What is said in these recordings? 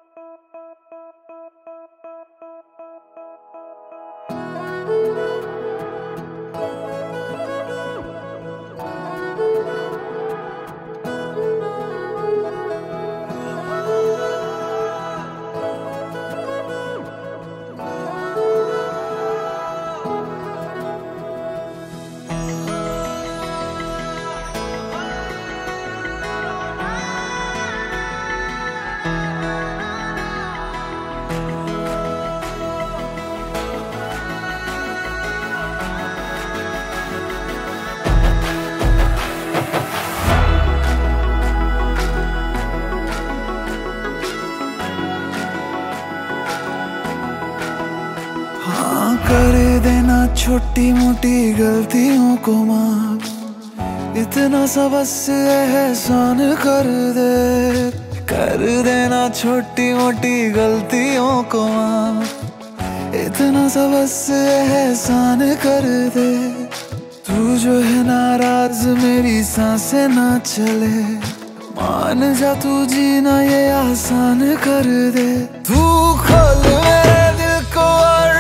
कर देना छोटी मोटी गलतियों को माफ, इतना सा बस एहसान कर दे। कर देना छोटी मोटी गलतियों को माफ, इतना सा बस एहसान कर दे। तू जो है नाराज मेरी सांसें ना चले, मान जा तू जीना ये आसान कर दे। तू खोल मेरे दिल को और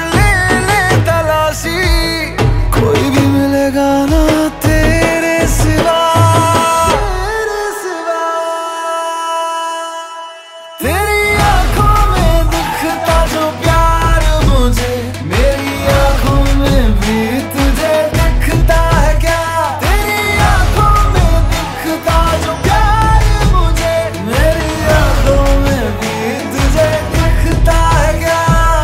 कोई भी मिलेगा ना तेरे सिवा, तेरी आंखों में दिखता जो प्यार मुझे, मेरी आंखों में भी तुझे दिखता है क्या? तेरी आंखों में दिखता जो प्यार मुझे, मेरी आंखों में भी तुझे दिखता है क्या?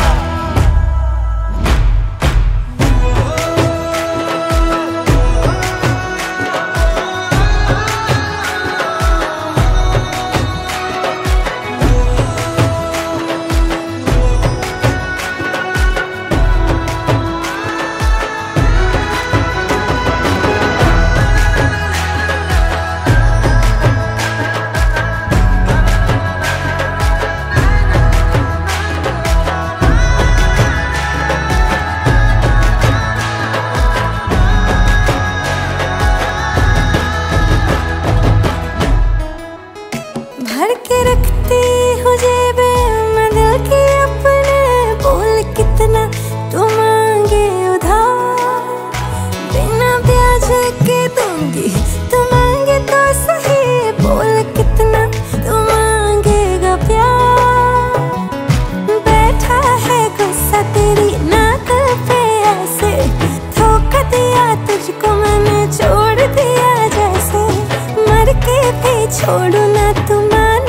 भर के रखती हूँ जेबे मैं दिल की अपने, बोल कितना तू मांगे उधार, बिना ब्याज के दूंगी तू मांगे तो सही, बोल कितना तू मांगेगा प्यार। बैठा है गुस्सा तेरी नाक पे ऐसे, धोखा दिया तुझको मैंने छोड़ दिया जैसे, मर के भी छोड़ू ना तुम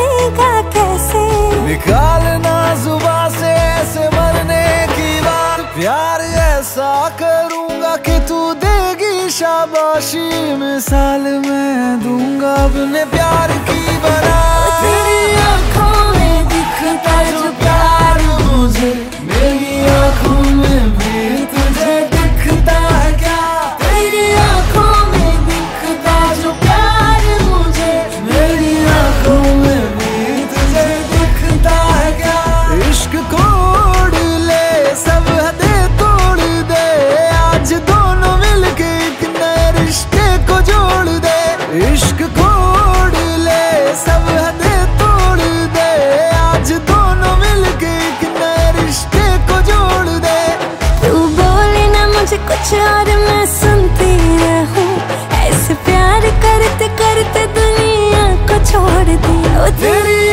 निकालना जुबान से ऐसे मरने की बात। प्यार ऐसा करूंगा कि तू देगी शाबाशी, मिसाल मैं दूंगा अपने प्यार की बना। तेरी आंखों में दिखता जो प्यार मुझे, मेरी आंखों में भी तुझे दिखता है क्या? तेरी आंखों में दिखता जो प्यार मुझे, मेरी आंखों में भी तुझे दिखता है क्या? इश्क कोड़ ले सब हदें तोड़ दे, आज दोनों मिलके एक नए रिश्ते को जोड़ दे। इश्क कोड़ ले सब हदें तोड़ दे, आज दोनों मिलके एक नए रिश्ते को जोड़ दे। तू बोले ना मुझे कुछ और मैं सुनती रहूं, ऐसे प्यार करते करते दुनिया को छोड़ दिया। तेरी